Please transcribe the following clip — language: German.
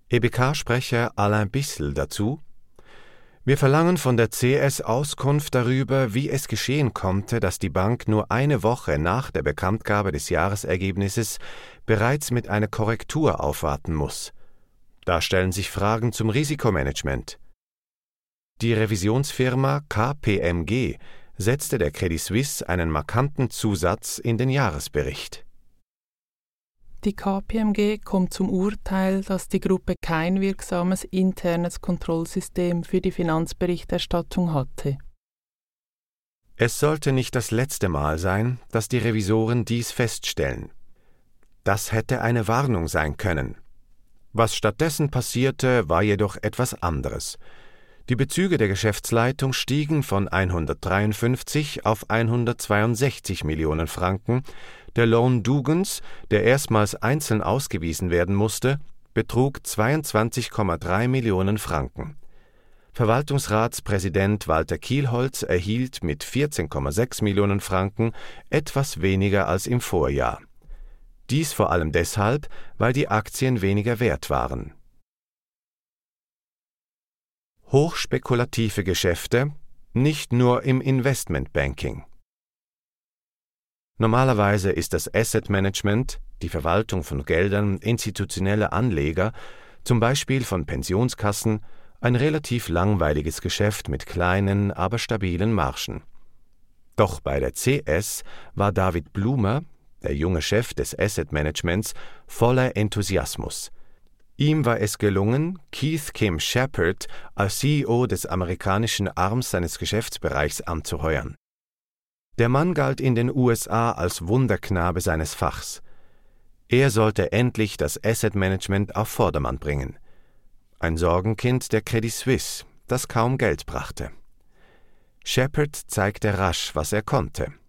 EBK-Sprecher Alain Bissel dazu: Wir verlangen von der CS Auskunft darüber, wie es geschehen konnte, dass die Bank nur eine Woche nach der Bekanntgabe des Jahresergebnisses bereits mit einer Korrektur aufwarten muss. Da stellen sich Fragen zum Risikomanagement. Die Revisionsfirma KPMG setzte der Credit Suisse einen markanten Zusatz in den Jahresbericht. Die KPMG kommt zum Urteil, dass die Gruppe kein wirksames internes Kontrollsystem für die Finanzberichterstattung hatte. Es sollte nicht das letzte Mal sein, dass die Revisoren dies feststellen. Das hätte eine Warnung sein können. Was stattdessen passierte, war jedoch etwas anderes. Die Bezüge der Geschäftsleitung stiegen von 153 auf 162 Millionen Franken. Der Loan Dugens, der erstmals einzeln ausgewiesen werden musste, betrug 22,3 Millionen Franken. Verwaltungsratspräsident Walter Kielholz erhielt mit 14,6 Millionen Franken etwas weniger als im Vorjahr. Dies vor allem deshalb, weil die Aktien weniger wert waren. Hochspekulative Geschäfte, nicht nur im Investmentbanking. Normalerweise ist das Asset Management, die Verwaltung von Geldern institutioneller Anleger, zum Beispiel von Pensionskassen, ein relativ langweiliges Geschäft mit kleinen, aber stabilen Margen. Doch bei der CS war David Blumer, der junge Chef des Asset Managements, voller Enthusiasmus. Ihm war es gelungen, Keith Kim Shepard als CEO des amerikanischen Arms seines Geschäftsbereichs anzuheuern. Der Mann galt in den USA als Wunderknabe seines Fachs. Er sollte endlich das Asset Management auf Vordermann bringen. Ein Sorgenkind der Credit Suisse, das kaum Geld brachte. Shepard zeigte rasch, was er konnte.